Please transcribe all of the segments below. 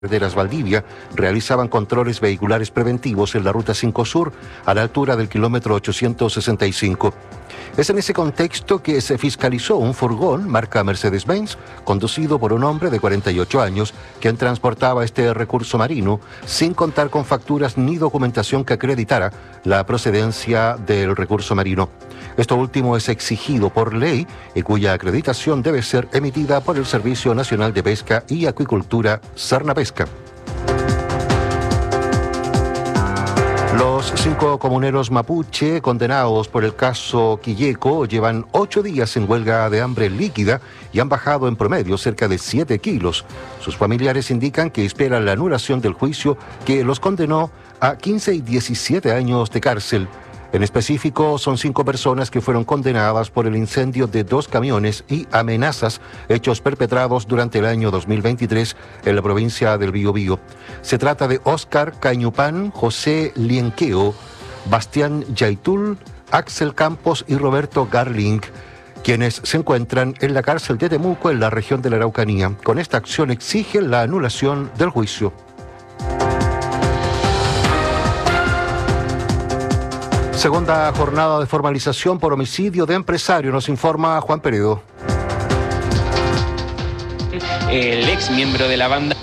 Carreteras Valdivia realizaban controles vehiculares preventivos en la Ruta 5 Sur a la altura del kilómetro 865. Es en ese contexto que se fiscalizó un furgón marca Mercedes-Benz conducido por un hombre de 48 años quien transportaba este recurso marino sin contar con facturas ni documentación que acreditara la procedencia del recurso marino. Esto último es exigido por ley y cuya acreditación debe ser emitida por el Servicio Nacional de Pesca y Acuicultura, Sernapesca. Los 5 comuneros mapuche condenados por el caso Quilleco llevan 8 días en huelga de hambre líquida y han bajado en promedio cerca de 7 kilos. Sus familiares indican que esperan la anulación del juicio que los condenó a 15 y 17 años de cárcel. En específico, son 5 personas que fueron condenadas por el incendio de 2 camiones y amenazas, hechos perpetrados durante el año 2023 en la provincia del Biobío. Se trata de Óscar Cañupán, José Lienqueo, Bastián Yaitul, Axel Campos y Roberto Garling, quienes se encuentran en la cárcel de Temuco, en la región de la Araucanía. Con esta acción exigen la anulación del juicio. Segunda jornada de formalización por homicidio de empresario, nos informa Juan Peredo. El ex miembro de la banda.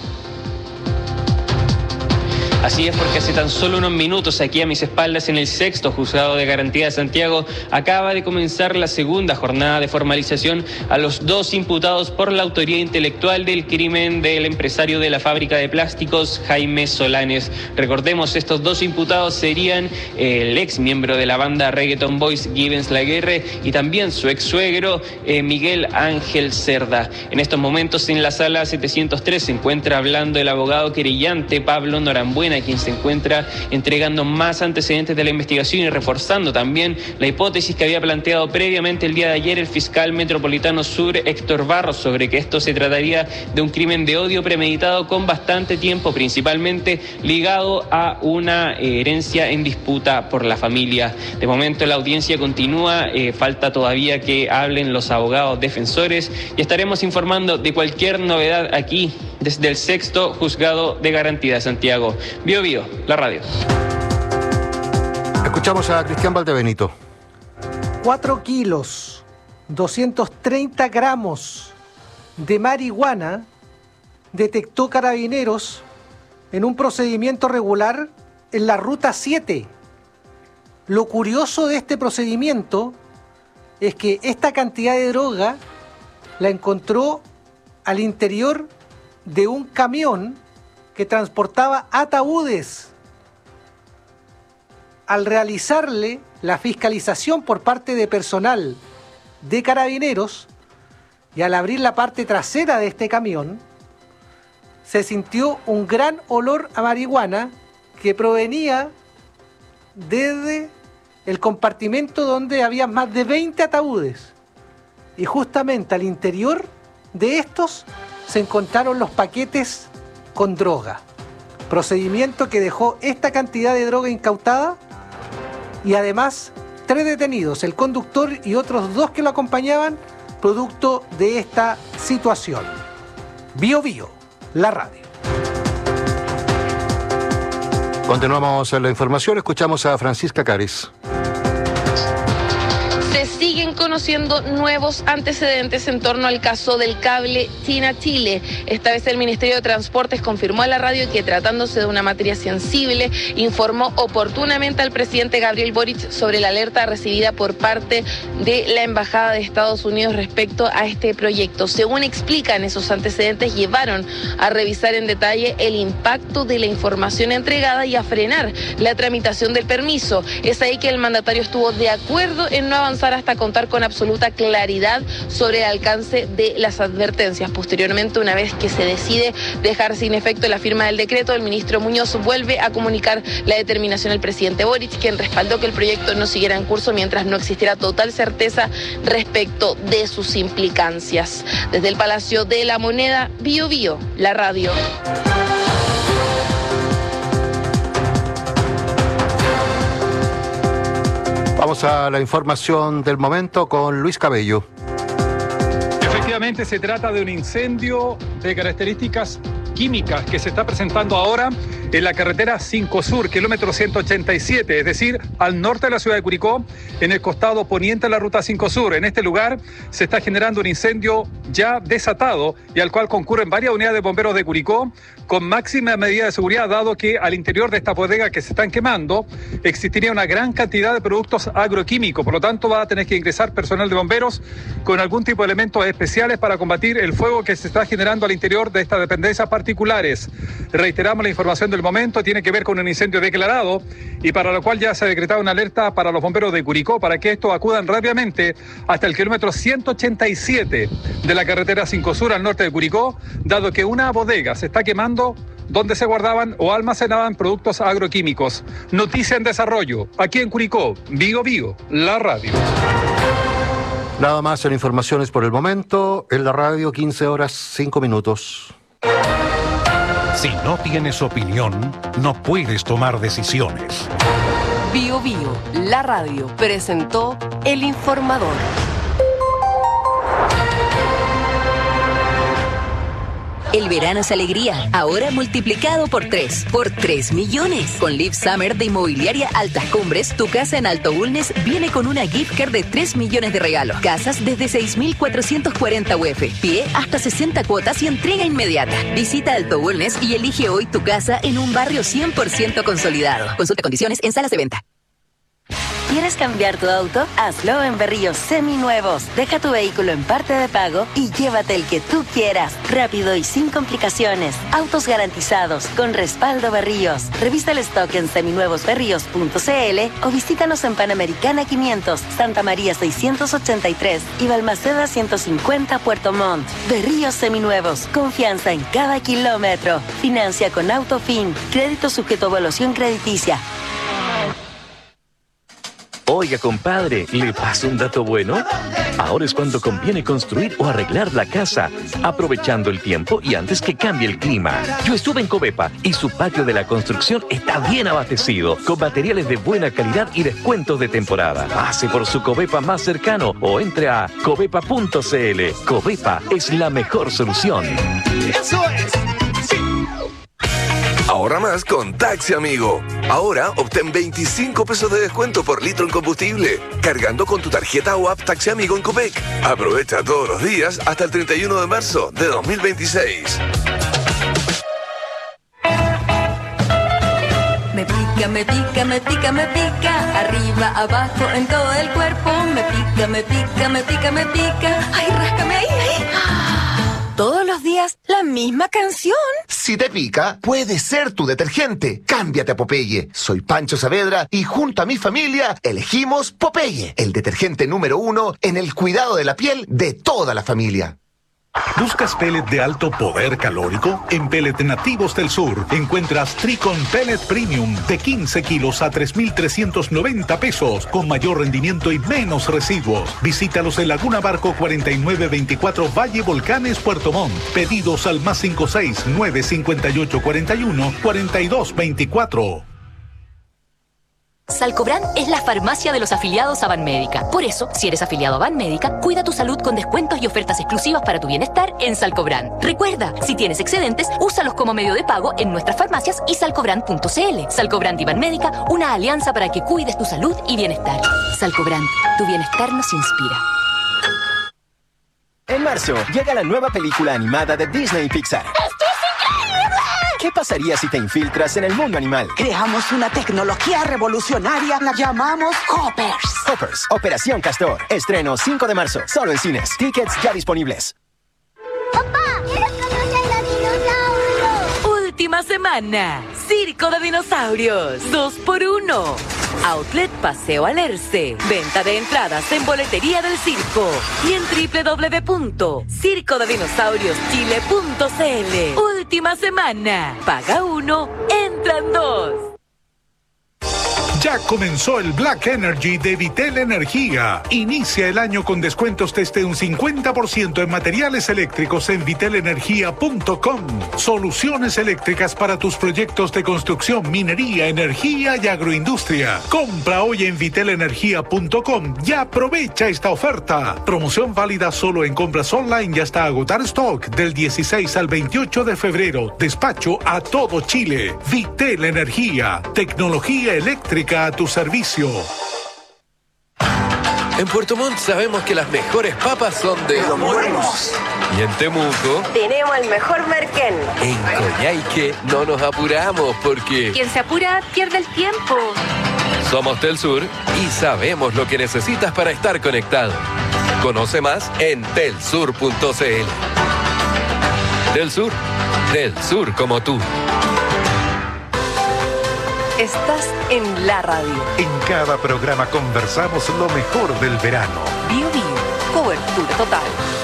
Así es, porque hace tan solo unos minutos, aquí a mis espaldas, en el 6º Juzgado de Garantía de Santiago, acaba de comenzar la segunda jornada de formalización a los 2 imputados por la autoría intelectual del crimen del empresario de la fábrica de plásticos, Jaime Solanes. Recordemos, estos 2 imputados serían el ex miembro de la banda Reggaeton Boys, Givens Laguerre, y también su ex suegro, Miguel Ángel Cerda. En estos momentos, en la sala 703 se encuentra hablando el abogado querellante Pablo Norambuena, quien se encuentra entregando más antecedentes de la investigación y reforzando también la hipótesis que había planteado previamente el día de ayer el fiscal metropolitano sur, Héctor Barros, sobre que esto se trataría de un crimen de odio premeditado con bastante tiempo, principalmente ligado a una herencia en disputa por la familia. De momento la audiencia continúa, falta todavía que hablen los abogados defensores y estaremos informando de cualquier novedad aquí desde el 6º Juzgado de Garantía de Santiago. Bio Bio, la radio. Escuchamos a Cristian Valdebenito. 4 kilos, 230 gramos de marihuana detectó Carabineros en un procedimiento regular en la Ruta 7. Lo curioso de este procedimiento es que esta cantidad de droga la encontró al interior de un camión que transportaba ataúdes. Al realizarle la fiscalización por parte de personal de Carabineros y al abrir la parte trasera de este camión, se sintió un gran olor a marihuana que provenía desde el compartimento donde había más de 20 ataúdes. Y justamente al interior de estos se encontraron los paquetes con droga. Procedimiento que dejó esta cantidad de droga incautada y además 3 detenidos, el conductor y otros 2 que lo acompañaban, producto de esta situación. Bio Bio, la radio. Continuamos en la información, escuchamos a Francisca Cares. Siguen conociendo nuevos antecedentes en torno al caso del cable China-Chile. Esta vez el Ministerio de Transportes confirmó a la radio que, tratándose de una materia sensible, informó oportunamente al presidente Gabriel Boric sobre la alerta recibida por parte de la Embajada de Estados Unidos respecto a este proyecto. Según explican, esos antecedentes llevaron a revisar en detalle el impacto de la información entregada y a frenar la tramitación del permiso. Es ahí que el mandatario estuvo de acuerdo en no avanzar hasta contar con absoluta claridad sobre el alcance de las advertencias. Posteriormente, una vez que se decide dejar sin efecto la firma del decreto, el ministro Muñoz vuelve a comunicar la determinación al presidente Boric, quien respaldó que el proyecto no siguiera en curso mientras no existiera total certeza respecto de sus implicancias. Desde el Palacio de la Moneda, Bio Bio, la radio. Vamos a la información del momento con Luis Cabello. Efectivamente, se trata de un incendio de características agroquímica que se está presentando ahora en la carretera 5 Sur, kilómetro 187, es decir, al norte de la ciudad de Curicó, en el costado poniente de la ruta 5 Sur. En este lugar se está generando un incendio ya desatado y al cual concurren varias unidades de bomberos de Curicó con máxima medida de seguridad, dado que al interior de esta bodega que se están quemando existiría una gran cantidad de productos agroquímicos. Por lo tanto, va a tener que ingresar personal de bomberos con algún tipo de elementos especiales para combatir el fuego que se está generando al interior de estas dependencias particulares. Reiteramos la información del momento, tiene que ver con un incendio declarado y para lo cual ya se ha decretado una alerta para los bomberos de Curicó para que estos acudan rápidamente hasta el kilómetro 187 de la carretera 5 Sur al norte de Curicó, dado que una bodega se está quemando donde se guardaban o almacenaban productos agroquímicos. Noticia en desarrollo, aquí en Curicó, Vigo Vigo, la radio. Nada más en informaciones por el momento. En la radio, 15 horas, 5 minutos. Si no tienes opinión, no puedes tomar decisiones. Bio Bio, la radio, presentó El Informador. El verano es alegría, ahora multiplicado por 3. Por 3 millones. Con Live Summer de Inmobiliaria Altas Cumbres, tu casa en Alto Bulnes viene con una gift card de 3 millones de regalos. Casas desde 6.440 UF. Pie hasta 60 cuotas y entrega inmediata. Visita Alto Bulnes y elige hoy tu casa en un barrio 100% consolidado. Consulta condiciones en salas de venta. ¿Quieres cambiar tu auto? Hazlo en Berríos Seminuevos. Deja tu vehículo en parte de pago y llévate el que tú quieras. Rápido y sin complicaciones. Autos garantizados con respaldo Berríos. Revisa el stock en seminuevosberríos.cl o visítanos en Panamericana 500, Santa María 683 y Balmaceda 150 Puerto Montt. Berríos Seminuevos. Confianza en cada kilómetro. Financia con Autofin. Crédito sujeto a evaluación crediticia. Oiga, compadre, ¿le paso un dato bueno? Ahora es cuando conviene construir o arreglar la casa, aprovechando el tiempo y antes que cambie el clima. Yo estuve en Covepa y su patio de la construcción está bien abastecido, con materiales de buena calidad y descuentos de temporada. Pase por su Covepa más cercano o entre a covepa.cl. Covepa es la mejor solución. ¡Eso es! Ahorra más con Taxi Amigo. Ahora obtén 25 pesos de descuento por litro en combustible, cargando con tu tarjeta o app Taxi Amigo en Copec. Aprovecha todos los días hasta el 31 de marzo de 2026. Me pica, me pica, me pica, me pica. Arriba, abajo, en todo el cuerpo. Me pica, me pica, me pica, me pica. Ay, ráscame ahí, ahí. Todos los días, la misma canción. Si te pica, puede ser tu detergente. Cámbiate a Popeye. Soy Pancho Saavedra y junto a mi familia elegimos Popeye, el detergente número 1 en el cuidado de la piel de toda la familia. ¿Buscas pellet de alto poder calórico? En Pellet Nativos del Sur encuentras Tricon Pellet Premium de 15 kilos a 3.390 pesos, con mayor rendimiento y menos residuos. Visítalos en Laguna Barco 4924 Valle Volcanes, Puerto Montt. Pedidos al +56 958 41 42 24. Salcobran es la farmacia de los afiliados a Banmédica. Por eso, si eres afiliado a Banmédica, cuida tu salud con descuentos y ofertas exclusivas para tu bienestar en Salcobran. Recuerda, si tienes excedentes, úsalos como medio de pago en nuestras farmacias y salcobran.cl. Salcobran y Banmédica, una alianza para que cuides tu salud y bienestar. Salcobran, tu bienestar nos inspira. En marzo, llega la nueva película animada de Disney y Pixar. ¿Qué pasaría si te infiltras en el mundo animal? Creamos una tecnología revolucionaria, la llamamos Hoppers. Hoppers, Operación Castor. Estreno 5 de marzo, solo en cines. Tickets ya disponibles. ¡Papá! ¡Quiero conocer los dinosaurios! Última semana, Circo de Dinosaurios, 2x1. Outlet Paseo Alerce. Venta de entradas en boletería del circo y en www.circodedinosaurioschile.cl. Última semana. Paga 1, entran 2. Ya comenzó el Black Energy de Vitel Energía. Inicia el año con descuentos desde un 50% en materiales eléctricos en vitelenergia.com. Soluciones eléctricas para tus proyectos de construcción, minería, energía y agroindustria. Compra hoy en vitelenergia.com y aprovecha esta oferta. Promoción válida solo en compras online y hasta agotar stock del 16 al 28 de febrero. Despacho a todo Chile. Vitel Energía. Tecnología eléctrica a tu servicio. En Puerto Montt sabemos que las mejores papas son de Los Muermos. Y en Temuco tenemos el mejor merquén. En Coyhaique no nos apuramos porque Quien se apura pierde el tiempo. somos Telsur y sabemos lo que necesitas para estar conectado. Conoce más en telsur.cl. Telsur, del sur como tú. Estás en la radio. En cada programa conversamos lo mejor del verano. Bio Bio, cobertura total.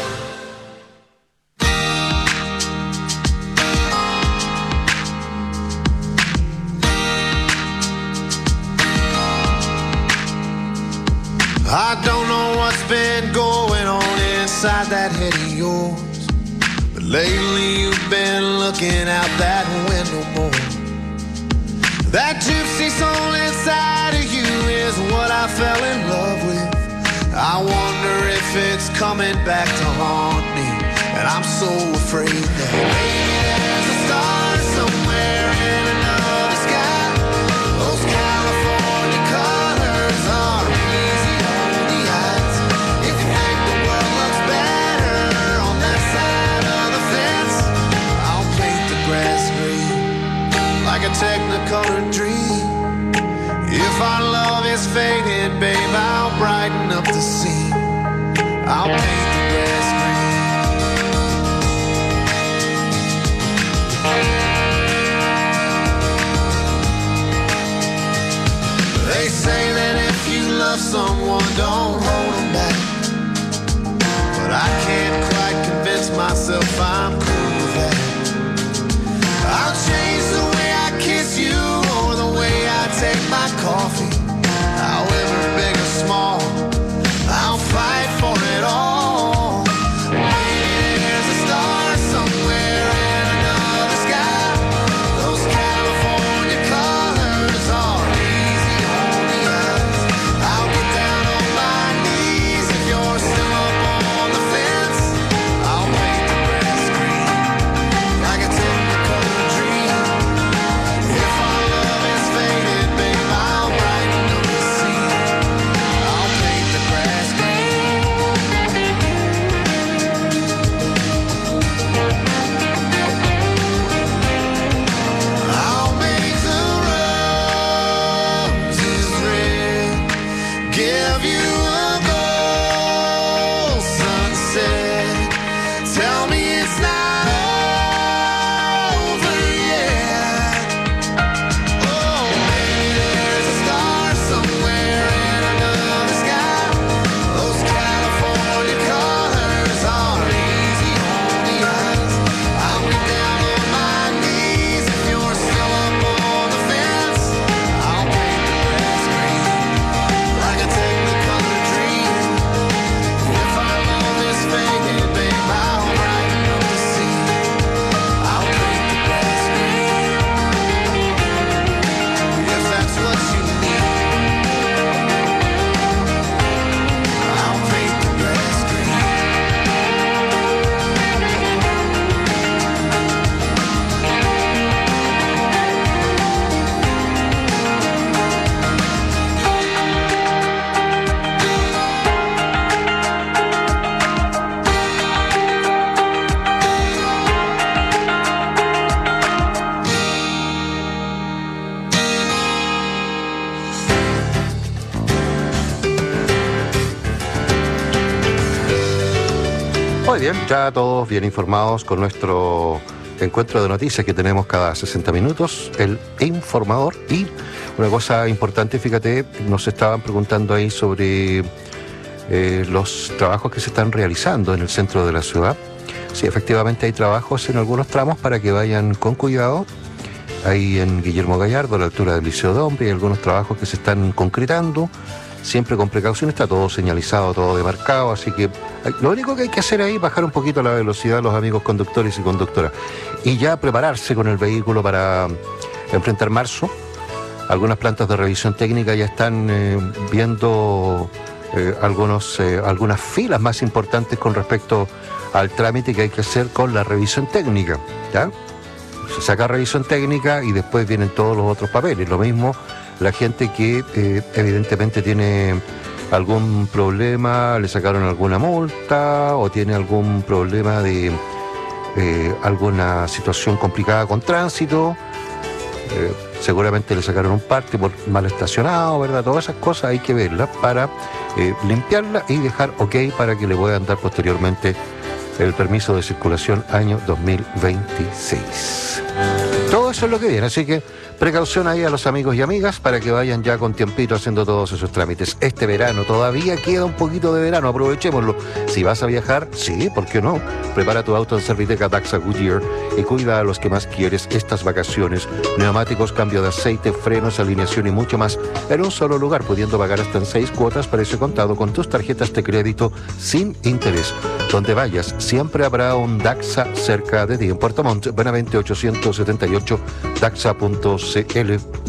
I don't know what's been going on inside that head of yours, but lately you've been looking out that window more. That gypsy soul inside of you is what I fell in love with. I wonder if it's coming back to haunt me, and I'm so afraid that maybe there's a star somewhere in another sky. Those California colors are easy on the eyes. If you think the world looks better on that side of the fence, I'll paint the grass green like a Technicolor dream. If our love is faded, babe, I'll brighten up the scene. I'll paint the grass green. They say that if you love someone, don't hold them back. But I can't quite convince myself I'm cool with that. I'll change the way I kiss you or the way I take my coffee. However big or small, I'll fight for it all. Maybe there's a star somewhere in another sky. Those California colors are easy on the eyes. I'll get down on my knees if you're still up on the fence. I'll paint the grass green like a Technicolor dream. If our love is faded, babe, I'll brighten up the scene. I'll paint the grass green. I'll make the roses red. Give you a gold sunset. Tell me it's not over yet. Oh, maybe there's a star somewhere in another sky. Those California colors are easy on the eyes. I'll get down on my knees if you're still up on the fence. I'll paint the grass green like a Technicolor dream. If our love is faded, babe, I'll brighten up the scene. I'll paint the grass green. If that's what you need, I'll paint the grass green. Muy bien, ya todos bien informados con nuestro encuentro de noticias que tenemos cada 60 minutos, el informador. Y una cosa importante, fíjate, nos estaban preguntando ahí sobre los trabajos que se están realizando en el centro de la ciudad. Sí, efectivamente hay trabajos en algunos tramos para que vayan con cuidado. ahí en Guillermo Gallardo, a la altura del Liceo de Hombre, hay algunos trabajos que se están concretando, siempre con precaución, está todo señalizado, todo demarcado, así que lo único que hay que hacer ahí es bajar un poquito la velocidad, los amigos conductores y conductoras, y ya prepararse con el vehículo para enfrentar marzo. Algunas plantas de revisión técnica ya están viendo algunas filas más importantes con respecto al trámite que hay que hacer con la revisión técnica, ¿ya? Se saca revisión técnica y después vienen todos los otros papeles. Lo mismo la gente que evidentemente tiene algún problema, le sacaron alguna multa o tiene algún problema de alguna situación complicada con tránsito. Seguramente le sacaron un parte por mal estacionado, ¿verdad? Todas esas cosas hay que verlas para limpiarlas y dejar ok para que le puedan dar posteriormente el permiso de circulación año 2026. Todo eso es lo que viene, así que precaución ahí a los amigos y amigas para que vayan ya con tiempito haciendo todos esos trámites. Este verano todavía queda un poquito de verano, aprovechémoslo. Si vas a viajar, sí, ¿por qué no? Prepara tu auto en Serviteca Daxa Goodyear y cuida a los que más quieres estas vacaciones. Neumáticos, cambio de aceite, frenos, alineación y mucho más en un solo lugar, pudiendo pagar hasta en 6 cuotas para ese contado con tus tarjetas de crédito sin interés. Donde vayas, siempre habrá un Daxa cerca de ti. En Puerto Montt, Benavente 878, daxa.cl.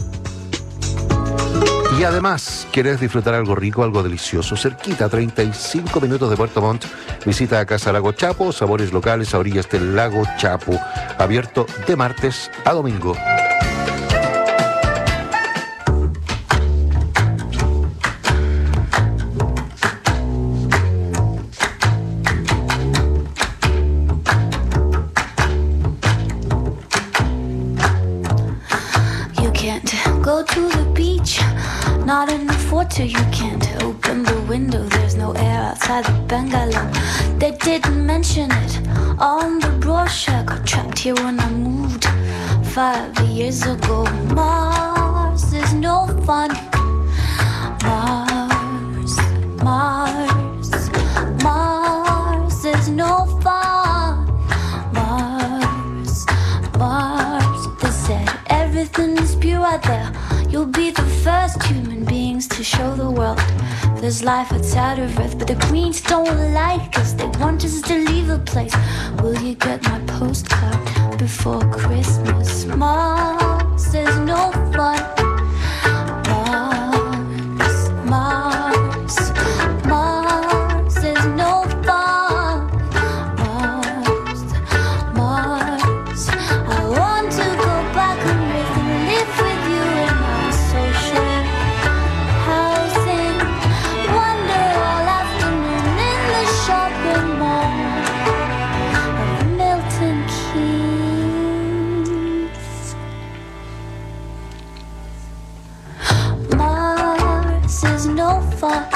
Y además, ¿quieres disfrutar algo rico, algo delicioso? Cerquita, 35 minutos de Puerto Montt. Visita a Casa Lago Chapo, sabores locales a orillas del Lago Chapo. Abierto de martes a domingo. Not in the photo, you can't open the window. There's no air outside the bungalow. They didn't mention it on the brochure. Got trapped here when I moved 5 years ago. Mars is no fun. Mars, Mars, Mars is no fun. Mars, Mars. They said everything is pure out there. You'll be the first human beings to show the world there's life outside of Earth. But the Greens don't like us, they want us to leave the place. Will you get my postcard before Christmas? Mars is no fun. Mars, Mars, Mars is no fun. Mars, Mars. I want to go back on Earth and live with you in our social housing. Wander all afternoon in the shopping mall of Milton Keynes. Mars is no fun.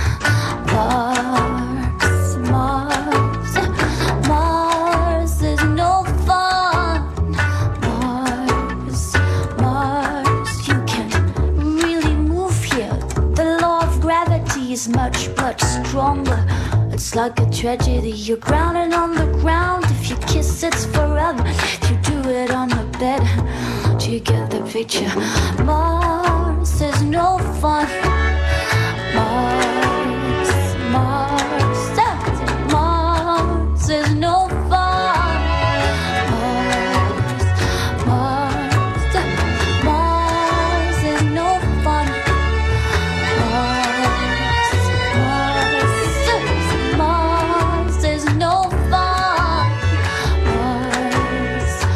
Mars, Mars, Mars is no fun. Mars, Mars, you can't really move here. The law of gravity is much, much stronger. It's like a tragedy. You're grounded on the ground. If you kiss, it's forever. If you do it on the bed, do you get the picture? Mars is no fun. Mars, Mars, Mars is no fun. Mars, Mars, Mars is no fun. Mars, Mars, Mars is no fun. Mars,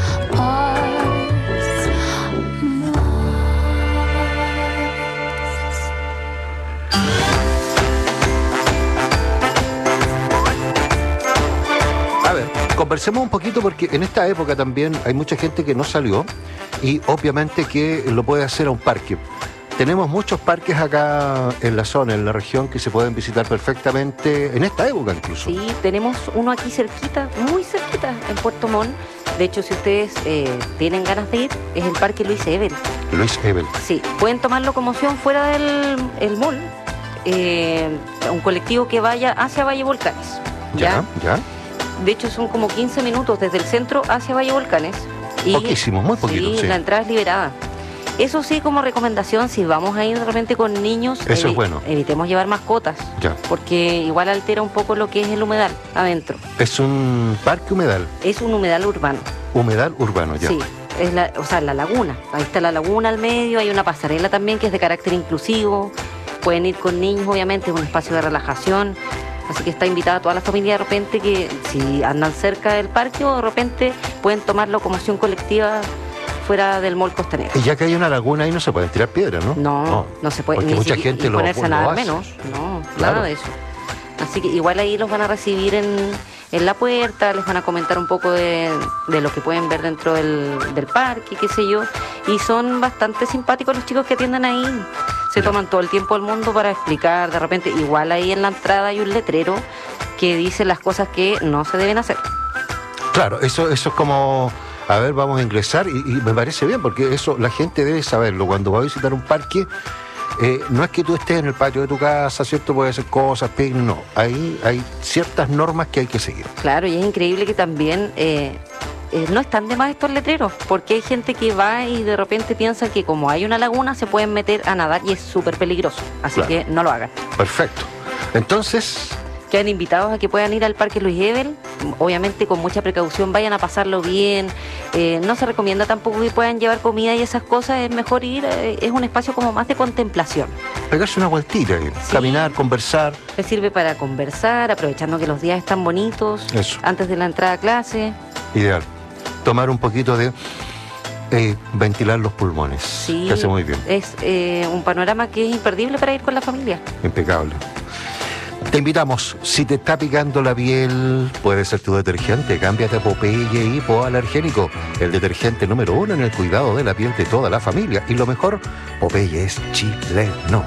A ver, conversemos un poquito porque en esta época también hay mucha gente que no salió y obviamente que lo puede hacer a un parque. Tenemos muchos parques acá en la zona, en la región, que se pueden visitar perfectamente en esta época incluso. Sí, tenemos uno aquí cerquita, muy cerquita, en Puerto Montt. De hecho, si ustedes tienen ganas de ir, es el Parque Luis Ebel. Luis Ebel. Sí, pueden tomar locomoción fuera del mall, un colectivo que vaya hacia Valle Volcanes. Ya. De hecho, son como 15 minutos desde el centro hacia Valle Volcanes. Poquísimo, muy poquito, sí. La entrada es liberada. Eso sí, como recomendación, si vamos a ir de repente con niños, eso es bueno. Evitemos llevar mascotas, ya, porque igual altera un poco lo que es el humedal adentro. ¿Es un parque humedal? Es un humedal urbano. Humedal urbano, ya. Sí, es la laguna. Ahí está la laguna al medio, hay una pasarela también que es de carácter inclusivo. Pueden ir con niños, obviamente, es un espacio de relajación. Así que está invitada toda la familia de repente que si andan cerca del parque o de repente pueden tomar locomoción colectiva fuera del mall Costanera. Y ya que hay una laguna ahí no se pueden tirar piedras, ¿no? No se puede. Porque mucha gente lo ponerse a nadar hace. menos. No, claro. Nada de eso. Así que igual ahí los van a recibir en la puerta, les van a comentar un poco de lo que pueden ver dentro del parque, qué sé yo. Y son bastante simpáticos los chicos que atienden ahí. Se toman todo el tiempo del mundo para explicar. De repente, igual ahí en la entrada hay un letrero que dice las cosas que no se deben hacer. Claro, eso es como... A ver, vamos a ingresar y me parece bien porque eso la gente debe saberlo. Cuando va a visitar un parque, no es que tú estés en el patio de tu casa, ¿cierto? Puedes hacer cosas, no. Ahí hay ciertas normas que hay que seguir. Claro, y es increíble que también no están de más estos letreros, porque hay gente que va y de repente piensa que como hay una laguna se pueden meter a nadar y es súper peligroso. Así claro, que no lo hagan. Perfecto. Entonces... Quedan invitados a que puedan ir al Parque Luis Ebel, obviamente con mucha precaución, vayan a pasarlo bien, no se recomienda tampoco que puedan llevar comida y esas cosas, es mejor ir, es un espacio como más de contemplación. Pegarse una vueltita, sí, caminar, conversar. Les sirve para conversar, aprovechando que los días están bonitos, eso, antes de la entrada a clase. Ideal, tomar un poquito de... ventilar los pulmones, sí, que hace muy bien. Es un panorama que es imperdible para ir con la familia. Impecable. Te invitamos, si te está picando la piel, puede ser tu detergente, cámbiate a Popeye Hipoalergénico, el detergente número 1 en el cuidado de la piel de toda la familia. Y lo mejor, Popeye es chileno.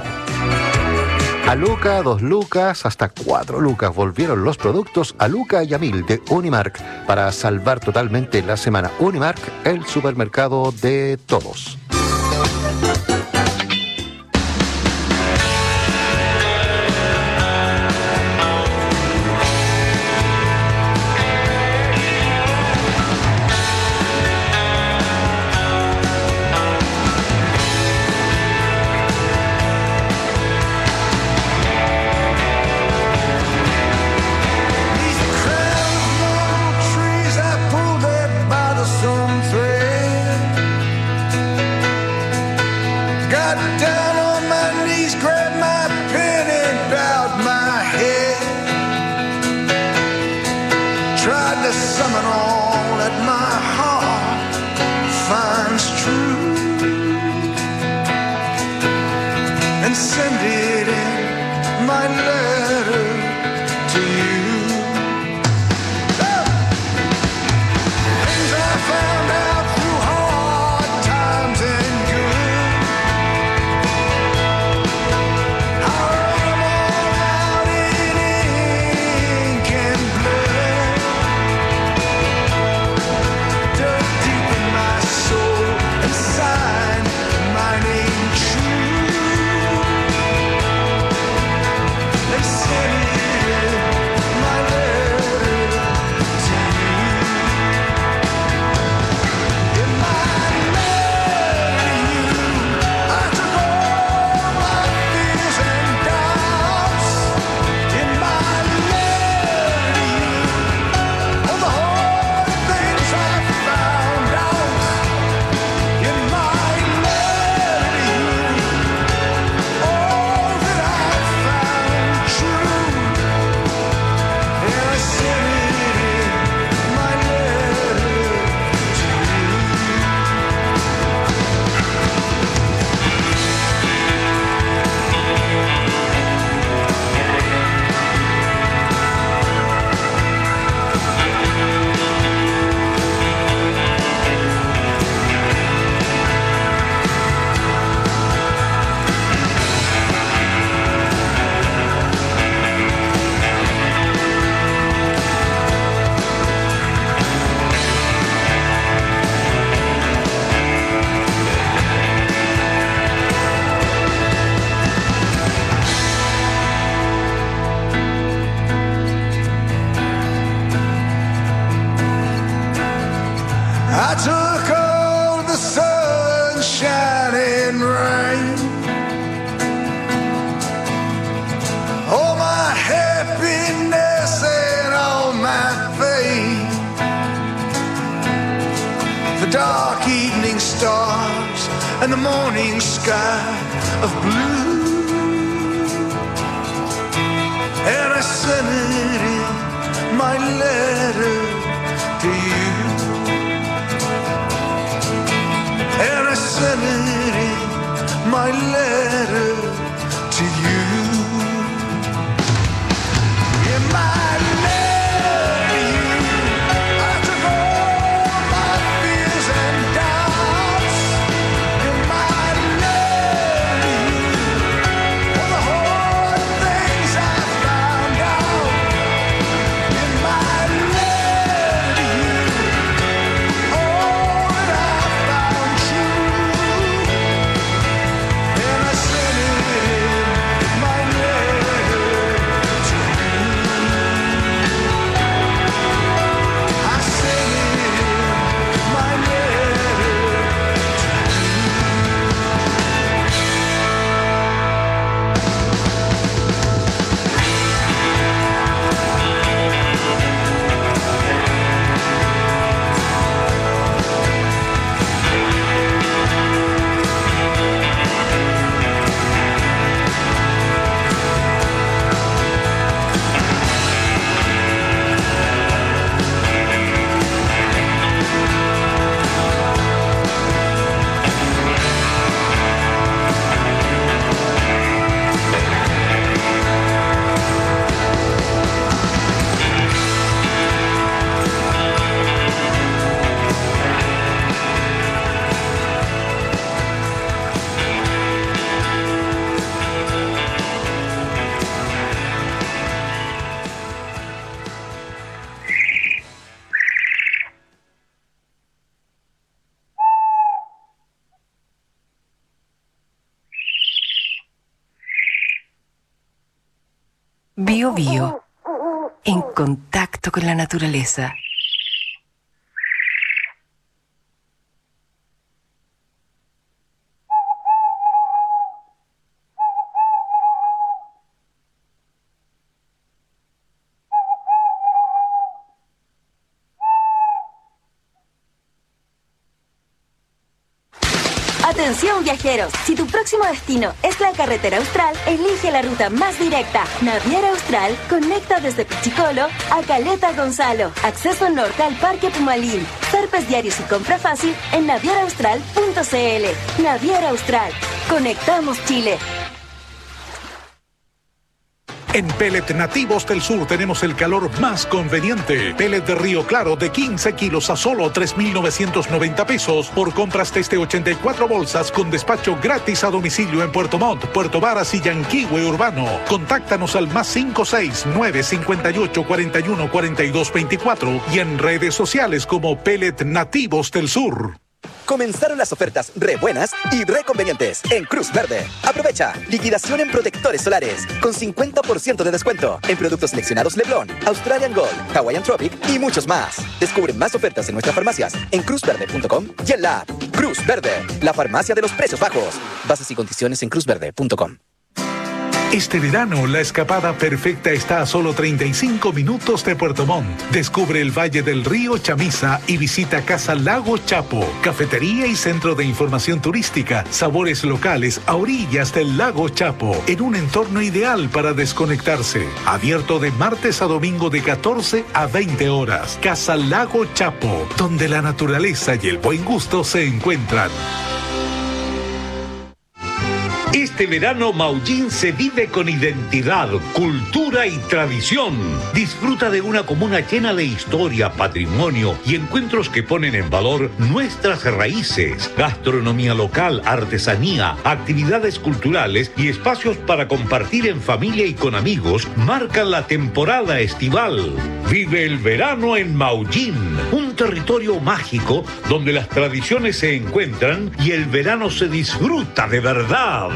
A Luca, 2 lucas, hasta 4 lucas volvieron los productos a Luca y a 1000 de Unimark para salvar totalmente la semana. Unimark, el supermercado de todos. and the morning sky of blue. And I sent it in my letter to you. And I sent it in my letter to you. In my letter to you, I took all my fears and doubts. In my letter to you, all the hard things I found out. In my letter to you, all that I found true. And I sent it in my letter to you. I sent it in my letter to Bio Bio, en contacto con la naturaleza. Atención viajeros, si tu próximo destino es la carretera austral, elige la ruta más directa. Naviera Austral conecta desde Pichicolo a Caleta Gonzalo. Acceso norte al Parque Pumalín. Zarpes diarios y compra fácil en navieraaustral.cl. Naviera Austral. Conectamos Chile. En Pellet Nativos del Sur tenemos el calor más conveniente. Pellet de Río Claro de 15 kilos a solo 3,990 pesos por compras desde 84 bolsas con despacho gratis a domicilio en Puerto Montt, Puerto Varas y Yanquihue Urbano. Contáctanos al +56 958 41 42 24 y en redes sociales como Pellet Nativos del Sur. Comenzaron las ofertas re buenas y re convenientes en Cruz Verde. Aprovecha liquidación en protectores solares con 50% de descuento en productos seleccionados Leblon, Australian Gold, Hawaiian Tropic y muchos más. Descubre más ofertas en nuestras farmacias en cruzverde.com y en la app. Cruz Verde, la farmacia de los precios bajos. Bases y condiciones en cruzverde.com. Este verano, la escapada perfecta está a solo 35 minutos de Puerto Montt. Descubre el Valle del Río Chamisa y visita Casa Lago Chapo, cafetería y centro de información turística, sabores locales a orillas del Lago Chapo, en un entorno ideal para desconectarse. Abierto de martes a domingo de 14 a 20 horas. Casa Lago Chapo, donde la naturaleza y el buen gusto se encuentran. Este verano Maullín se vive con identidad, cultura y tradición. Disfruta de una comuna llena de historia, patrimonio y encuentros que ponen en valor nuestras raíces, gastronomía local, artesanía, actividades culturales y espacios para compartir en familia y con amigos marcan la temporada estival. Vive el verano en Maullín, un territorio mágico donde las tradiciones se encuentran y el verano se disfruta de verdad.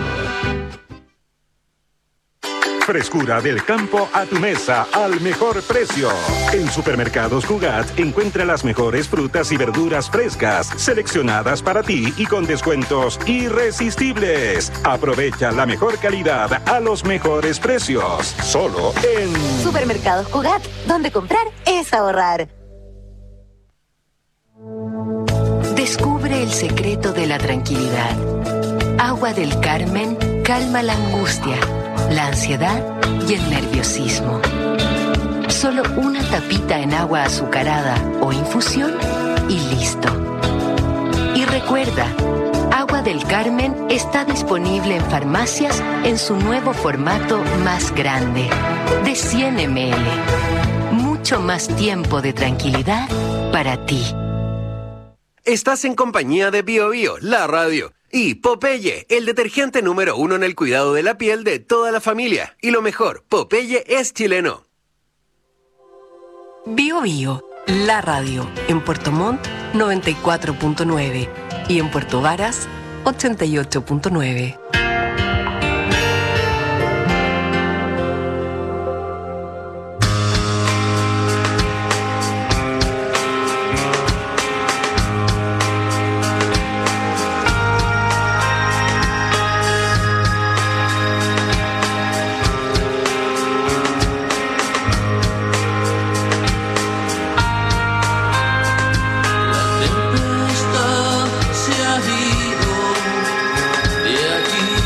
Frescura del campo a tu mesa al mejor precio. En Supermercados Cugat encuentra las mejores frutas y verduras frescas, seleccionadas para ti y con descuentos irresistibles. Aprovecha la mejor calidad a los mejores precios. Solo en Supermercados Cugat, donde comprar es ahorrar. Descubre Descubre el secreto de la tranquilidad. Agua del Carmen calma la angustia, la ansiedad y el nerviosismo. Solo una tapita en agua azucarada o infusión y listo. Y recuerda, Agua del Carmen está disponible en farmacias en su nuevo formato más grande, de 100 ml. Mucho más tiempo de tranquilidad para ti. Estás en compañía de Bio Bio, la radio, y Popeye, el detergente número 1 en el cuidado de la piel de toda la familia. Y lo mejor, Popeye es chileno. Bio Bio, la radio, en Puerto Montt 94.9 y en Puerto Varas 88.9. Se ha ido de aquí.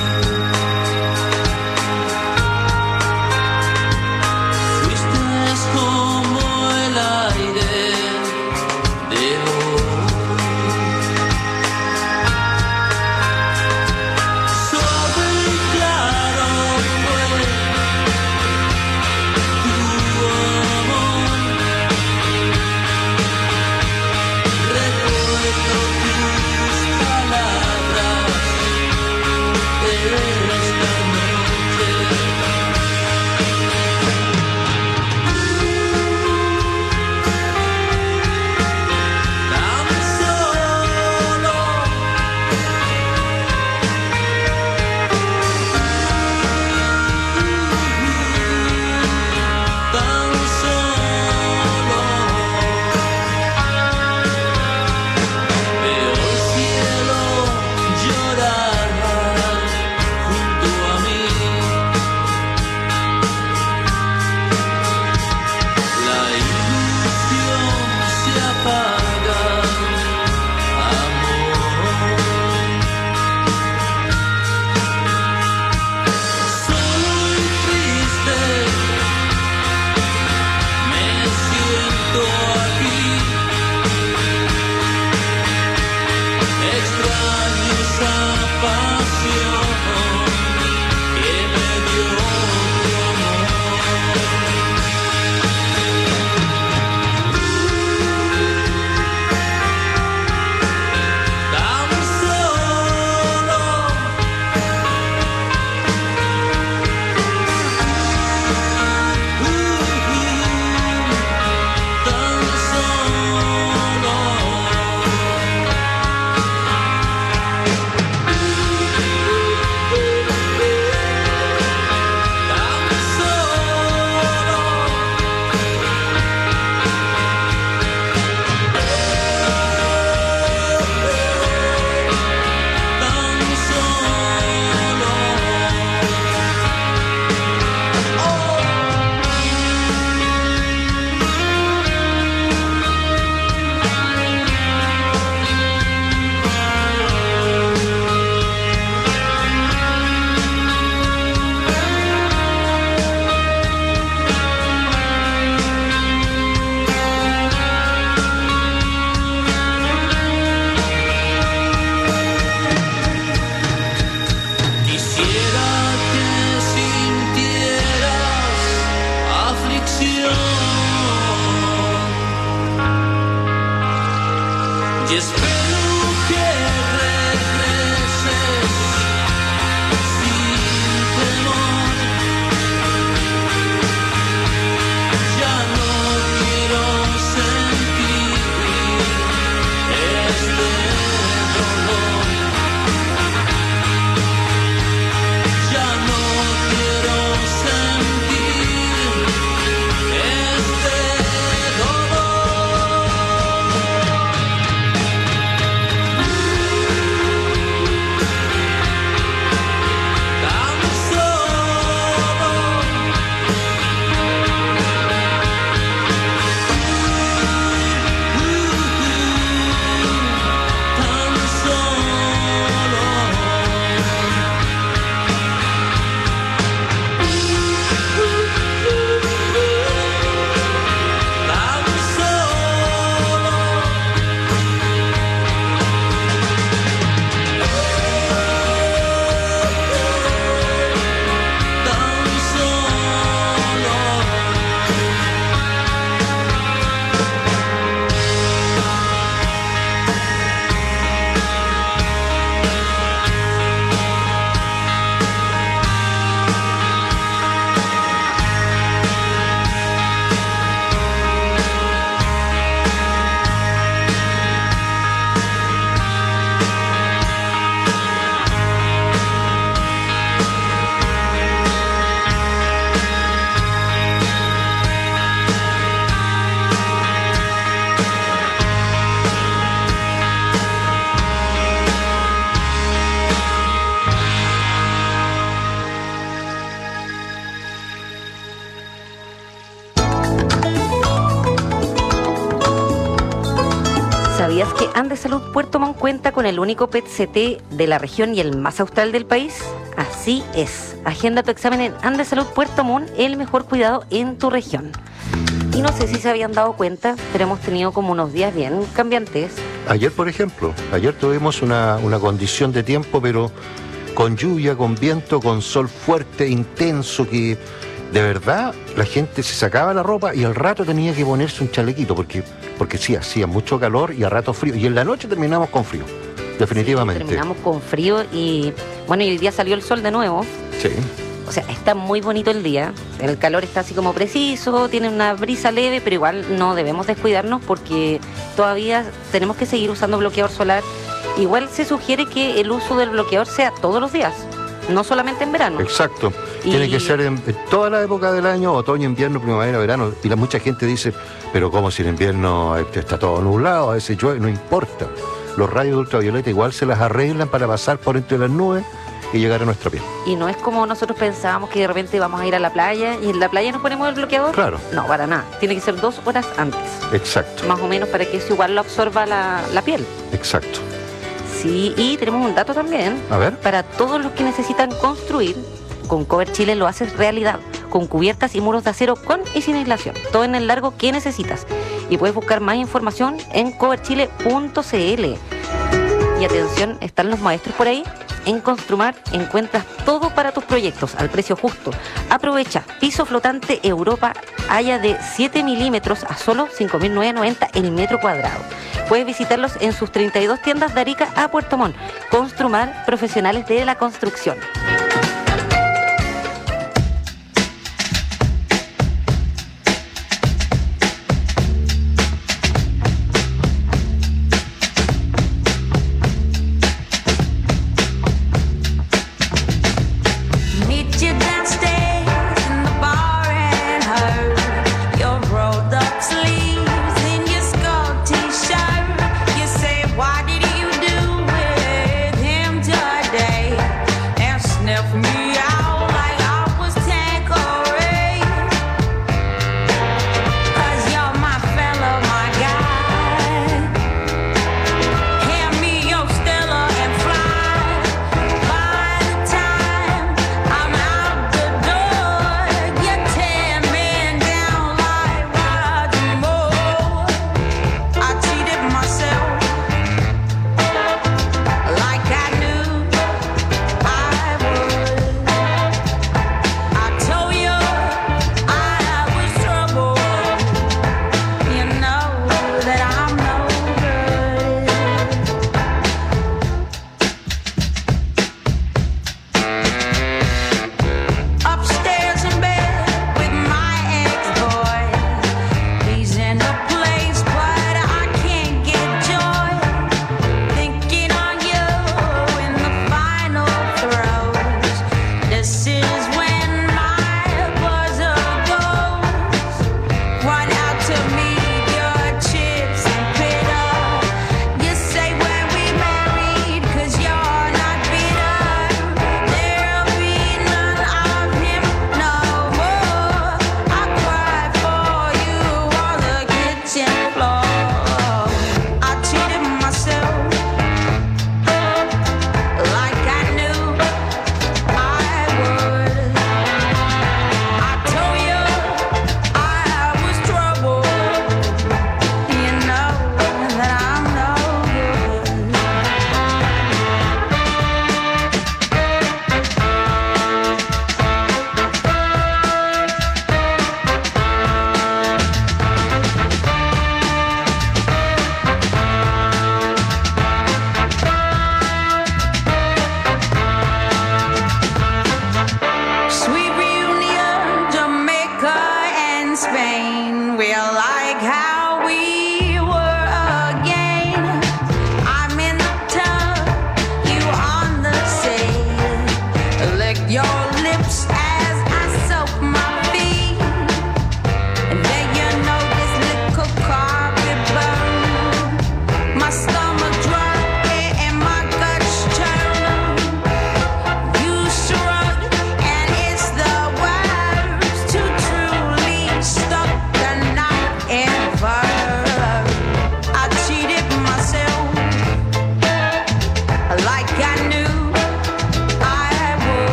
que Andes Salud Puerto Montt cuenta con el único PET-CT de la región y el más austral del país? Así es. Agenda tu examen en Andes Salud Puerto Montt, el mejor cuidado en tu región. Y no sé si se habían dado cuenta, pero hemos tenido como unos días bien cambiantes. Ayer, por ejemplo, tuvimos una condición de tiempo, pero con lluvia, con viento, con sol fuerte, intenso, que de verdad la gente se sacaba la ropa y al rato tenía que ponerse un chalequito, porque sí, hacía mucho calor y a rato frío. Y en la noche terminamos con frío, definitivamente. Sí, terminamos con frío y bueno, y hoy día salió el sol de nuevo. Sí. O sea, está muy bonito el día, el calor está así como preciso, tiene una brisa leve, pero igual no debemos descuidarnos porque todavía tenemos que seguir usando bloqueador solar. Igual se sugiere que el uso del bloqueador sea todos los días, no solamente en verano. Exacto. Tiene que ser en toda la época del año, otoño, invierno, primavera, verano. Y mucha gente dice, pero ¿cómo si en invierno está todo nublado, a veces llueve? No importa. Los rayos de ultravioleta igual se las arreglan para pasar por entre las nubes y llegar a nuestra piel. Y no es como nosotros pensábamos que de repente vamos a ir a la playa y en la playa nos ponemos el bloqueador. Claro. No, para nada. Tiene que ser 2 horas antes. Exacto. Más o menos para que eso igual lo absorba la piel. Exacto. Sí, y tenemos un dato también. A ver. Para todos los que necesitan construir, con Cover Chile lo haces realidad, con cubiertas y muros de acero con y sin aislación, todo en el largo que necesitas. Y puedes buscar más información en coverchile.cl. Y atención, ¿están los maestros por ahí? En Construmar encuentras todo para tus proyectos al precio justo. Aprovecha piso flotante Europa haya de 7 milímetros a solo 5.990 el metro cuadrado. Puedes visitarlos en sus 32 tiendas de Arica a Puerto Montt. Construmar, profesionales de la construcción.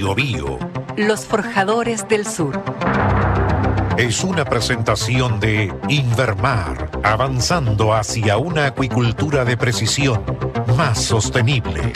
Biobío. Los Forjadores del Sur. Es una presentación de Invermar, avanzando hacia una acuicultura de precisión más sostenible.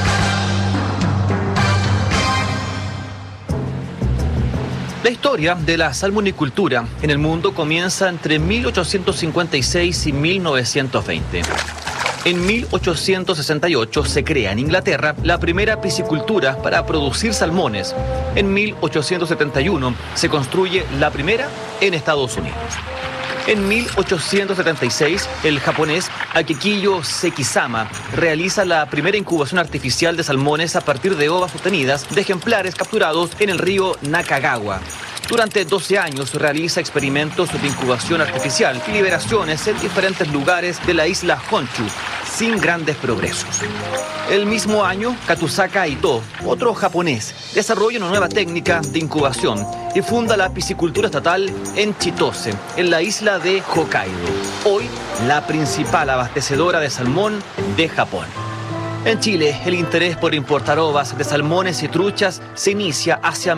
La historia de la salmonicultura en el mundo comienza entre 1856 y 1920. En 1868 se crea en Inglaterra la primera piscicultura para producir salmones. En 1871 se construye la primera en Estados Unidos. En 1876, el japonés Akikiyo Sekisama realiza la primera incubación artificial de salmones a partir de ovas obtenidas de ejemplares capturados en el río Nakagawa. Durante 12 años realiza experimentos de incubación artificial y liberaciones en diferentes lugares de la isla Honshu, sin grandes progresos. El mismo año, Katusaka Ito, otro japonés, desarrolla una nueva técnica de incubación y funda la piscicultura estatal en Chitose, en la isla de Hokkaido, hoy la principal abastecedora de salmón de Japón. En Chile, el interés por importar ovas de salmones y truchas se inicia hacia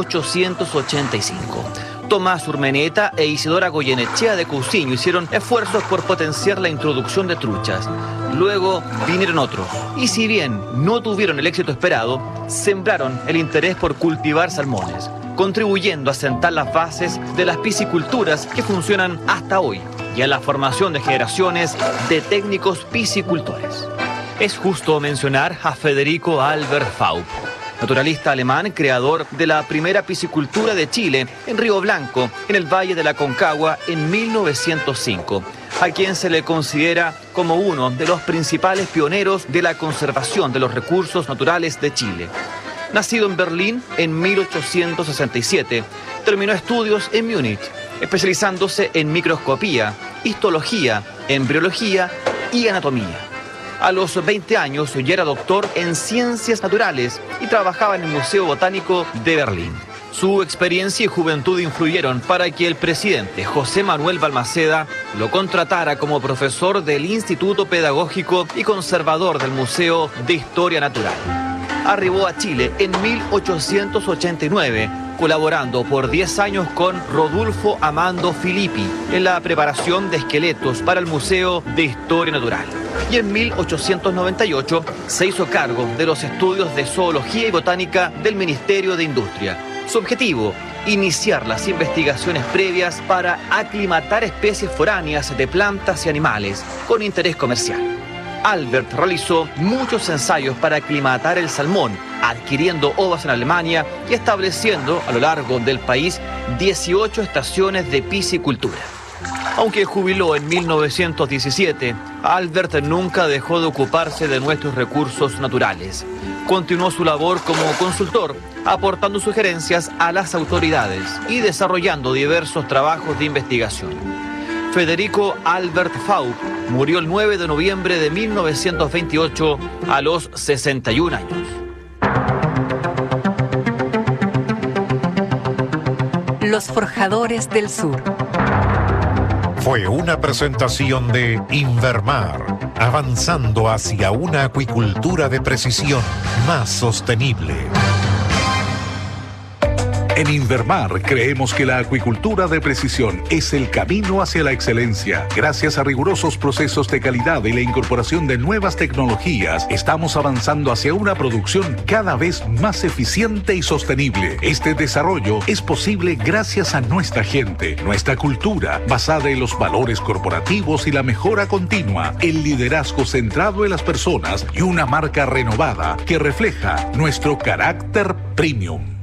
1885. Tomás Urmeneta e Isidora Goyenechea de Cousiño hicieron esfuerzos por potenciar la introducción de truchas. Luego vinieron otros, y si bien no tuvieron el éxito esperado, sembraron el interés por cultivar salmones, contribuyendo a sentar las bases de las pisciculturas que funcionan hasta hoy y a la formación de generaciones de técnicos piscicultores. Es justo mencionar a Federico Albert Faub, naturalista alemán, creador de la primera piscicultura de Chile en Río Blanco, en el Valle de la Concagua, en 1905, a quien se le considera como uno de los principales pioneros de la conservación de los recursos naturales de Chile. Nacido en Berlín en 1867, terminó estudios en Múnich, especializándose en microscopía, histología, embriología y anatomía. A los 20 años ya era doctor en ciencias naturales y trabajaba en el Museo Botánico de Berlín. Su experiencia y juventud influyeron para que el presidente José Manuel Balmaceda lo contratara como profesor del Instituto Pedagógico y Conservador del Museo de Historia Natural. Arribó a Chile en 1889, colaborando por 10 años con Rodolfo Amando Filippi en la preparación de esqueletos para el Museo de Historia Natural. Y en 1898 se hizo cargo de los estudios de zoología y botánica del Ministerio de Industria. Su objetivo, iniciar las investigaciones previas para aclimatar especies foráneas de plantas y animales con interés comercial. Albert realizó muchos ensayos para aclimatar el salmón, adquiriendo ovas en Alemania y estableciendo a lo largo del país 18 estaciones de piscicultura. Aunque jubiló en 1917, Albert nunca dejó de ocuparse de nuestros recursos naturales. Continuó su labor como consultor, aportando sugerencias a las autoridades y desarrollando diversos trabajos de investigación. Federico Albert Faub murió el 9 de noviembre de 1928 a los 61 años. Los Forjadores del Sur. Fue una presentación de Invermar, avanzando hacia una acuicultura de precisión más sostenible. En Invermar creemos que la acuicultura de precisión es el camino hacia la excelencia. Gracias a rigurosos procesos de calidad y la incorporación de nuevas tecnologías, estamos avanzando hacia una producción cada vez más eficiente y sostenible. Este desarrollo es posible gracias a nuestra gente, nuestra cultura, basada en los valores corporativos y la mejora continua, el liderazgo centrado en las personas y una marca renovada que refleja nuestro carácter premium.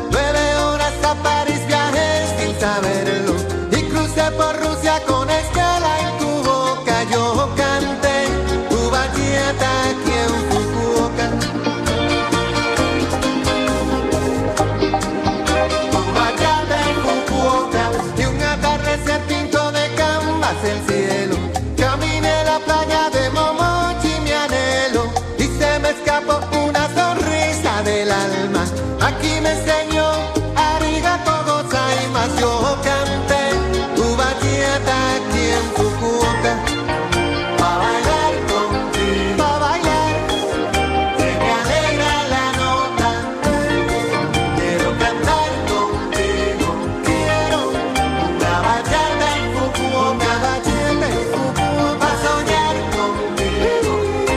Por Rusia con este el cielo. Caminé la playa de Momochi, mi anhelo, y se me escapó una sonrisa del alma. Aquí me enseñó arigato gozaimasu. Yo canté tu bachata aquí en Fukuoka. Pa' bailar contigo, pa' bailar, se me alegra la nota. Quiero cantar contigo, quiero una bachata en Fukuoka, bachata en Fukuoka. Pa' soñar contigo,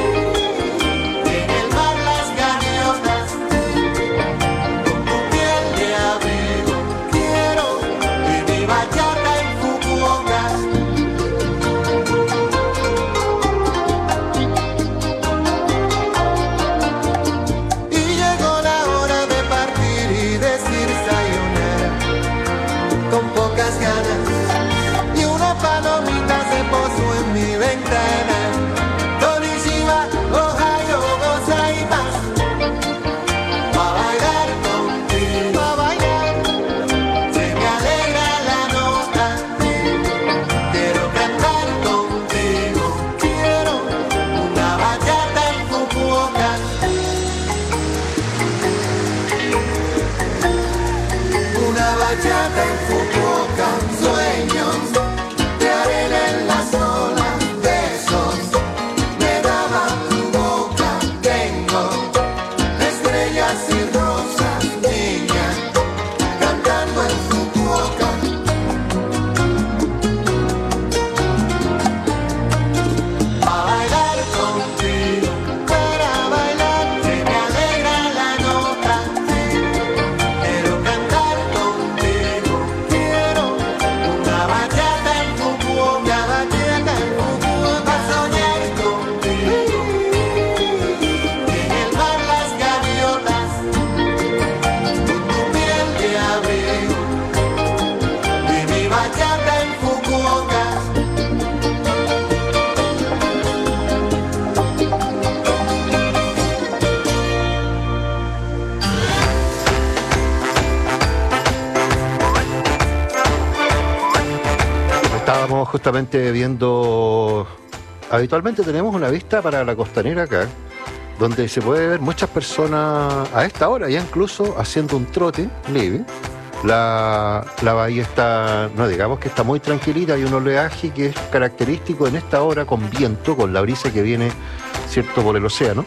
en el mar las gaviotas, con tu piel de abrigo. Quiero mi bachata en Fukuoka. Y llegó la hora de partir y decir sayonara, con pocas ganas, y una palomita se posó en mi ventana. Konnichiwa, ohayo gozaimasu. Pa' bailar contigo, pa' bailar, se me alegra la nota. Quiero cantar contigo, quiero una bachata en Fukuoka. Una bachata en Fukuoka, sueños de arena en las olas, besos me daba tu boca. Tengo estrellas y rosas, niña, cantando en Fukuoka. Pa' bailar contigo, para bailar, se me alegra la nota. Quiero cantar contigo, quiero una bachata en Fukuoka, bachata en Fukuoka. Pa' soñar contigo, en el mar las gaviotas, con tu piel de abrigo, y mi bachata en Fukuoka. Estábamos justamente viendo, habitualmente tenemos una vista para la costanera acá, donde se puede ver muchas personas a esta hora, ya incluso haciendo un trote leve. La bahía está, no digamos que está muy tranquilita, hay un oleaje que es característico en esta hora, con viento, con la brisa que viene, cierto, por el océano.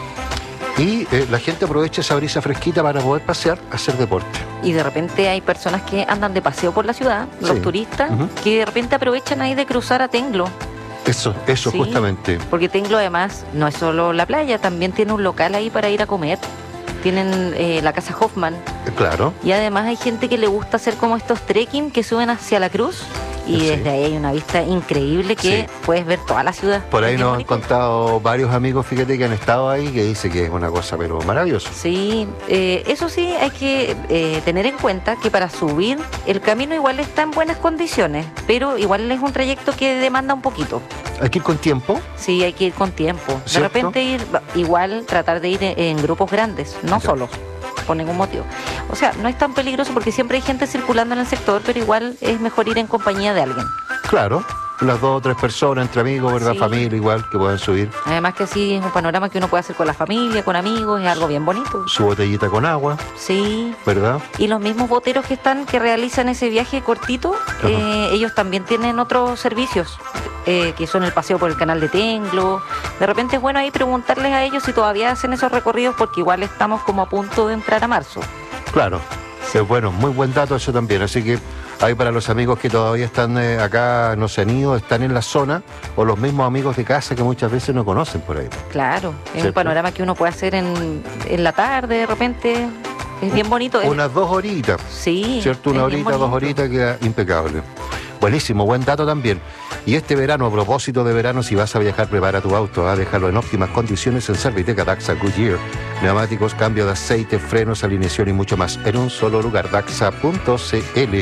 Y la gente aprovecha esa brisa fresquita para poder pasear, hacer deporte. Y de repente hay personas que andan de paseo por la ciudad, los Sí. turistas, Ujú. que de repente aprovechan ahí de cruzar a Tenglo. Eso, Sí. justamente. Porque Tenglo además no es solo la playa, también tiene un local ahí para ir a comer. Tienen la casa Hoffman. Claro. Y además hay gente que le gusta hacer como estos trekking que suben hacia la cruz. Y Sí. desde ahí hay una vista increíble que Sí. puedes ver toda la ciudad. Por ahí Es bien nos han bonito. contado varios amigos, fíjate, que han estado ahí, que dice que es una cosa pero maravillosa. Sí, eso sí, hay que tener en cuenta que para subir el camino igual está en buenas condiciones, pero igual es un trayecto que demanda un poquito. Hay que ir con tiempo. Sí, hay que ir con tiempo. De ¿Cierto? repente igual tratar de ir en grupos grandes, no solos, por ningún motivo. O sea, no es tan peligroso porque siempre hay gente circulando en el sector, pero igual es mejor ir en compañía de alguien. Claro, las 2 o 3 personas, entre amigos, ¿verdad? Sí. Familia igual, que pueden subir Además que así es un panorama que uno puede hacer con la familia, con amigos, es algo bien bonito. su botellita con agua, Sí. ¿verdad? Y los mismos boteros que realizan ese viaje cortito, ellos también tienen otros servicios, que son el paseo por el canal de Tenglo. De repente es bueno ahí preguntarles a ellos si todavía hacen esos recorridos, porque igual estamos como a punto de entrar a marzo. Claro. Es bueno, muy buen dato eso también. Así que ahí para los amigos que todavía están acá, no se han ido, están en la zona, o los mismos amigos de casa que muchas veces no conocen por ahí. Claro, es ¿Cierto? un panorama que uno puede hacer en la tarde de repente. Es bien bonito. Unas 2 horitas. Sí. ¿Cierto? Una es bien horita, 2 bonito. horitas, queda impecable. Buenísimo, buen dato también. Y este verano, a propósito de verano, si vas a viajar, prepara tu auto, déjalo en óptimas condiciones en Serviteca Daxa Goodyear. Neumáticos, cambio de aceite, frenos, alineación y mucho más en un solo lugar, daxa.cl.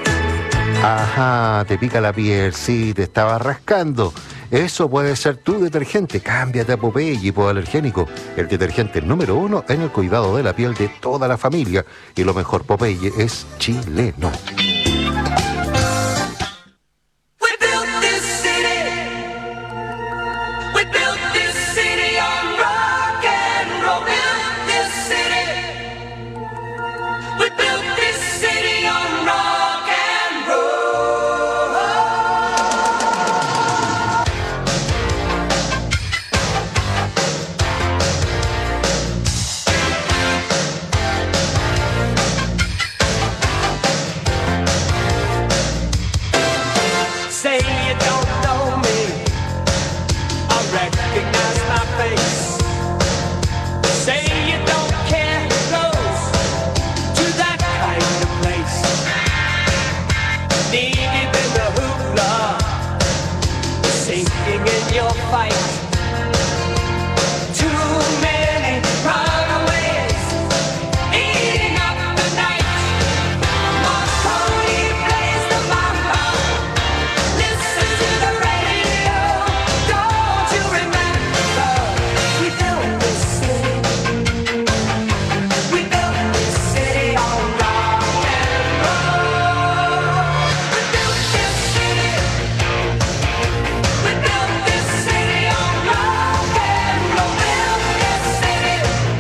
Ajá, te pica la piel, sí, te estaba rascando. Eso puede ser tu detergente. Cámbiate a Popeye hipoalergénico, el detergente número 1 en el cuidado de la piel de toda la familia. Y lo mejor, Popeye es chileno. We built this fight. Too many runaways eating up the night. Marconi plays the mambo. Listen to the radio. Don't you remember? We built this city. We built this city on rock and roll. We built this city. We built this city on rock and roll. Built this city.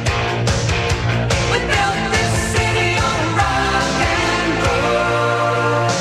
We built this city on rock and roll.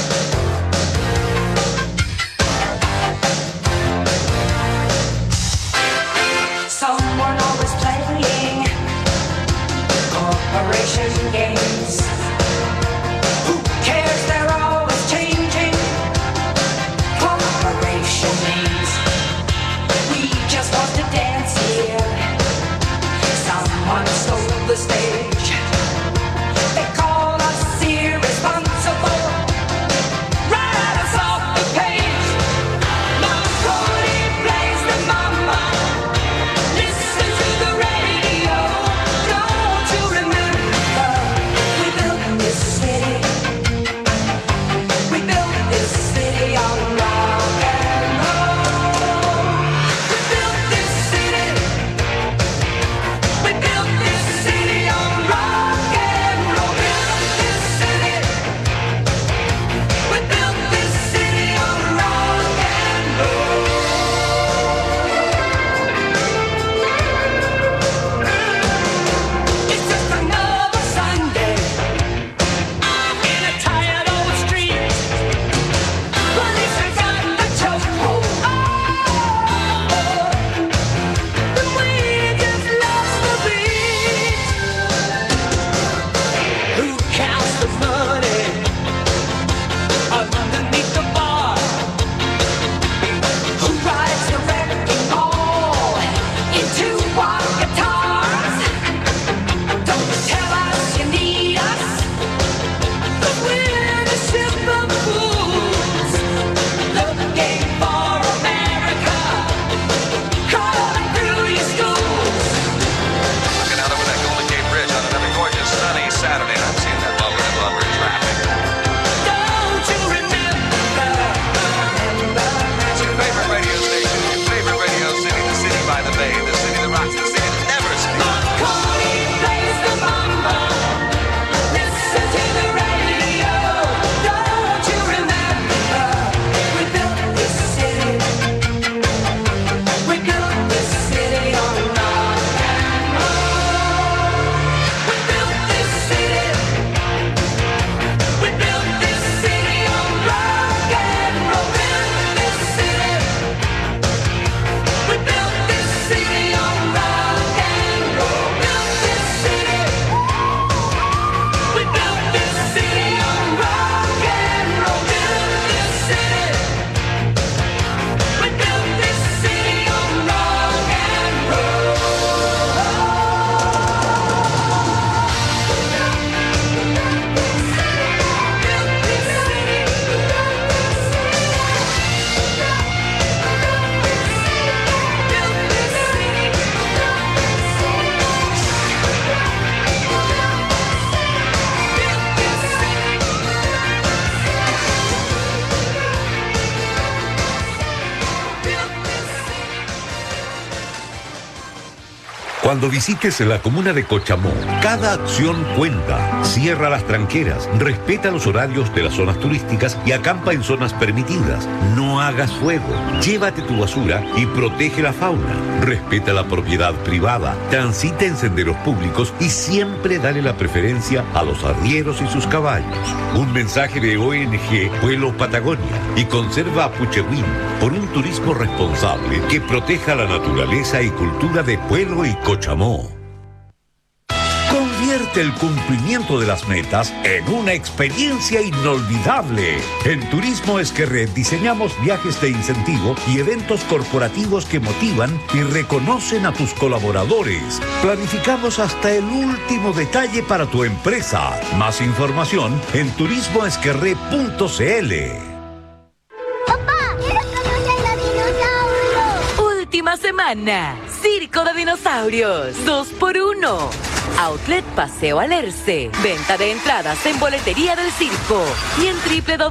Someone always playing corporation games. Who cares? They're always changing corporation names. We just want to dance here. Someone stole the stage. They call us irresponsible. Write us off the page. Marconi plays the mambo. Listen to the radio. Don't you remember? We built this city. We built this city on rock and roll. We built this city. We built this city on rock and roll. Built this city. We built this city on rock and roll. It's just another Sunday in a tired old street. Police have got the chokehold. And we just lost the beat. Who counts the money underneath the bar? Who rides the wrecking ball into our guitars? Don't tell us you need us, 'cause we're the simple fools looking for America, crawling through your schools. Looking out over that Golden Gate Bridge on another gorgeous sunny Saturday, and I'm seeing that bumper to bumper traffic. Don't you remember? It's your favorite radio station, your favorite radio city, the city by the bay, the city that rocks, the city that never sleeps. Marconi plays the mambo. Listen to the radio. Don't you remember? We built this city. We built this city on rock and roll. We built this city. We built this city on rock and roll. Built this city. We built this city on rock and roll. Built this city. We built this city on rock and roll. Built this city. We built this city on rock and roll. Cuando visites la comuna de Cochamó, cada acción cuenta. Cierra las tranqueras, respeta los horarios de las zonas turísticas y acampa en zonas permitidas. No hagas fuego, llévate tu basura y protege la fauna. Respeta la propiedad privada, transita en senderos públicos y siempre dale la preferencia a los arrieros y sus caballos. Un mensaje de ONG Pueblo Patagonia y Conserva Apuchehuín por un turismo responsable que proteja la naturaleza y cultura de Pueblo y Cochamó. Convierte el cumplimiento de las metas en una experiencia inolvidable. En Turismo Esquerret diseñamos viajes de incentivo y eventos corporativos que motivan y reconocen a tus colaboradores. Planificamos hasta el último detalle para tu empresa. Más información en turismoesquerret.cl. ¡Papá! ¡Quiero conocer los dinosaurios! semana. Circo de Dinosaurios. 2x1. Outlet Paseo Alerce. Venta de entradas en boletería del circo y en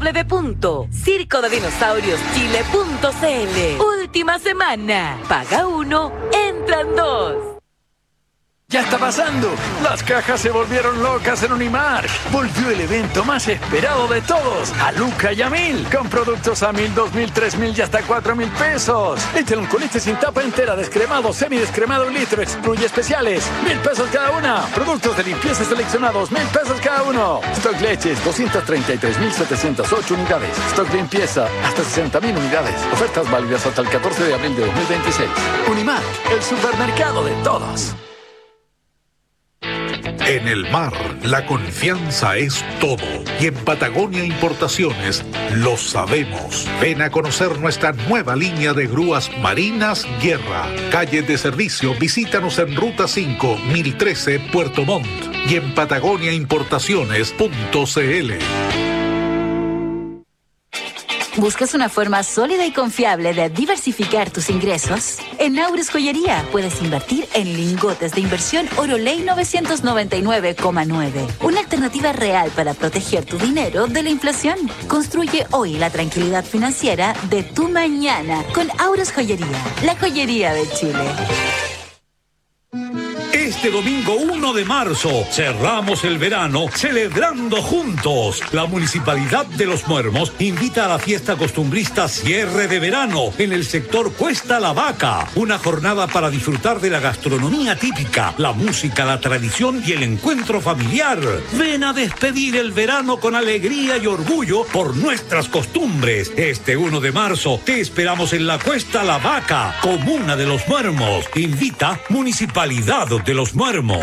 www.circodedinosaurioschile.cl. Última semana. Paga 1, entran 2. Ya está pasando. Las cajas se volvieron locas en Unimark. Volvió el evento más esperado de todos. A Luca y a 1000. Con productos a 1000, 2000, 3000 y hasta 4000 pesos. Échale un colite sin tapa entera, descremado, semidescremado 1 litro. Excluye especiales. 1000 pesos cada una. Productos de limpieza seleccionados. 1000 pesos cada uno. Stock leches. 233.708 unidades. Stock limpieza. Hasta 60.000 unidades. Ofertas válidas hasta el 14 de abril de 2026. Unimark. El supermercado de todos. En el mar, la confianza es todo. Y en Patagonia Importaciones lo sabemos. Ven a conocer nuestra nueva línea de grúas marinas Guerra. Calle de servicio, visítanos en Ruta 5, 1013, Puerto Montt. Y en patagoniaimportaciones.cl. ¿Buscas una forma sólida y confiable de diversificar tus ingresos? En Aures Joyería puedes invertir en lingotes de inversión Oroley 999,9. Una alternativa real para proteger tu dinero de la inflación. Construye hoy la tranquilidad financiera de tu mañana con Aures Joyería, la joyería de Chile. Este domingo 1 de marzo cerramos el verano celebrando juntos. La Municipalidad de Los Muermos invita a la fiesta costumbrista Cierre de Verano en el sector Cuesta La Vaca. Una jornada para disfrutar de la gastronomía típica, la música, la tradición y el encuentro familiar. Ven a despedir el verano con alegría y orgullo por nuestras costumbres. Este 1 de marzo te esperamos en la Cuesta La Vaca, comuna de Los Muermos. Invita Municipalidad de Los Muermos.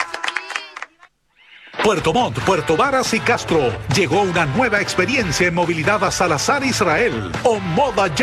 Puerto Montt, Puerto Varas y Castro. Llegó una nueva experiencia en movilidad a Salazar Israel. O Moda